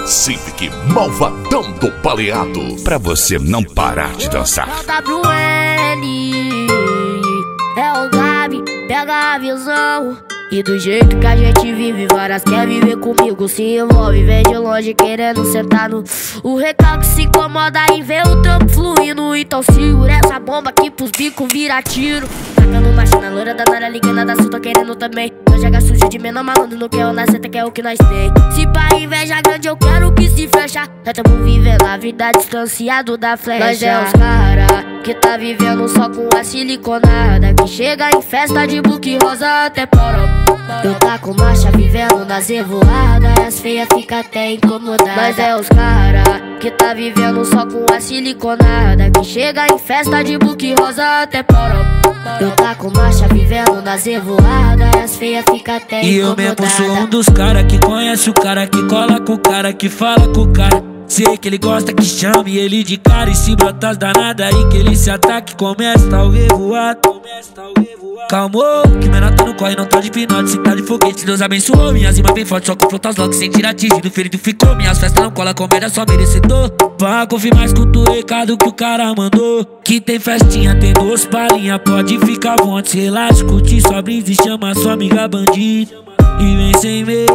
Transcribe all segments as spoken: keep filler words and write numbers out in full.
Civic malvadão do baleado, pra você não parar de dançar. É o W N, é o Gabi, pega a visão. E do jeito que a gente vive, várias quer viver comigo, se envolve, vem de longe querendo sentar no... O recalque se incomoda em ver o trampo fluindo. Então segura essa bomba que pros bicos vira tiro. Tacando marcha na loira da Nara, ligando da Sul, tô querendo também. Não joga sujo de menor malandro, não quer o na seta, que é o que nós tem. Se pra inveja grande eu quero que se fecha. Nós tamo vivendo a vida distanciado da flecha. Nós é os cara que tá vivendo só com a siliconada, que chega em festa de book rosa até poró. Eu tá com marcha vivendo nas revoadas, as feias fica até incomodadas. Nós é os cara que tá vivendo só com a siliconada, que chega em festa de book rosa até poró. Eu tá com marcha vivendo nas revoadas, as feias fica até e incomodadas. E eu mesmo sou um dos cara que conhece o cara, que cola com o cara, que fala com o cara. Sei que ele gosta que chame ele de cara, e se brotas danada aí que ele se ataque, começa o revoado. Calmou, que menor tá no corre, não tá de pinote, se tá de foguete, Deus abençoou. Minhas rimas bem fortes, só confronta os locks, sem tirar atingido, ferido ficou. Minhas festas não cola, comédia só merecedor. Pra confirmar, escuta o recado que o cara mandou, que tem festinha, tem duas palhinhas, pode ficar à vontade, relaxa, curte sua brisa e chama sua amiga bandida. E vem sem medo.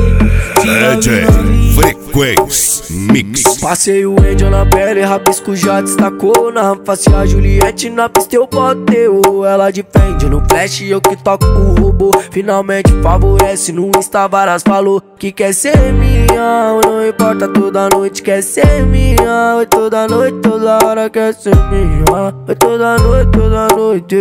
D J Frequência Mix. Passei o Angel na pele, rabisco já destacou. Na face a Juliette, na pista eu boteu. Ela de frente no flash, eu que toco o robô. Finalmente favorece, no Insta várias falou que quer ser minha. Não importa, toda noite quer ser minha. Oi, toda noite, toda hora quer ser minha. Oi, toda noite, toda noite.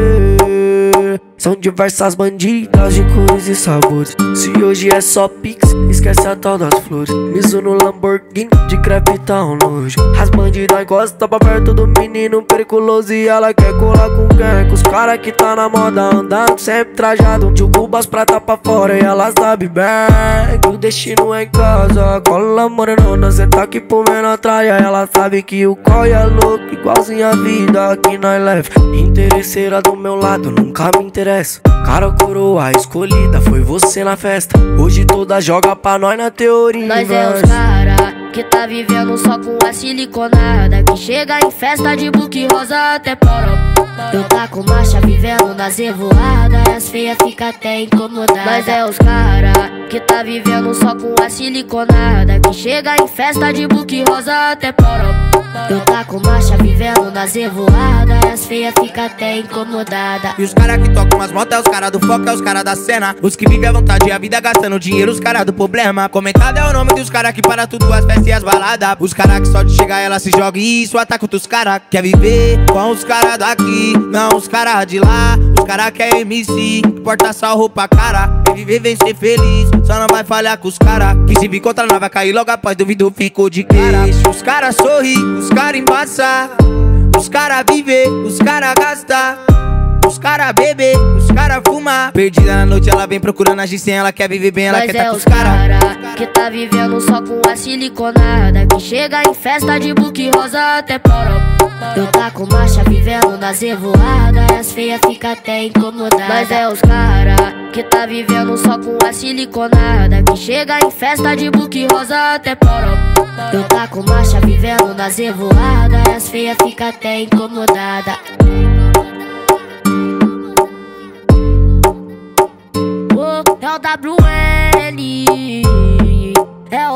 São diversas bandidas de cores e sabores. Se hoje é só pix, esquece a tal das flores. Miso no Lamborghini, de crepe tá um nojo. As bandidas gostam pra perto do menino periculoso, e ela quer colar com quem? Com os cara que tá na moda, andando sempre trajado, de cubas prata pra fora, e elas sabem bem que o destino é em casa. Cola morenona, cê tá aqui por menor traia. Ela sabe que o coi é louco, igualzinho a vida que nós leva. Interesseira do meu lado, nunca me interessa. Cara, coroa escolhida, foi você na festa. Hoje toda joga pra nós na teoria. Nós é os cara que tá vivendo só com a siliconada, que chega em festa de book rosa até poró. Eu tá com marcha vivendo nas revoadas, as feias fica até incomodadas. Nós é os cara que tá vivendo só com a siliconada, que chega em festa de book rosa até poró. Eu tá com marcha vivendo nas revoadas, as feias fica até incomodada. E os cara que tocam as motos é os cara do foco, é os cara da cena. Os que vivem à vontade e a vida gastando dinheiro, os cara do problema. Comentado é o nome dos cara que para tudo, as festas e as baladas. Os cara que só de chegar ela se joga e isso ataca outros cara. Quer viver com os cara daqui, não os cara de lá. Os cara que é M C, que porta só roupa cara. Quer viver, vem ser feliz, só não vai falhar com os cara. Que se vir contra nós vai cair logo após, duvido ficou de cara. Os cara sorri, os cara embaça. Os cara vive, os cara gasta. Os cara bebe, os cara fuma. Perdida na noite, ela vem procurando a G-Cem. Ela quer viver bem, ela Nós quer é tá com os os cara cara que tá vivendo só com a siliconada, que chega em festa de book rosa até poró. Eu tá com marcha vivendo nas revoadas, as feias fica até incomodadas. Nós é os cara que tá vivendo só com a siliconada, que chega em festa de book rosa até poró. Eu tá com marcha vivendo nas revoadas, as feias fica até incomodada. Oh, é o W N.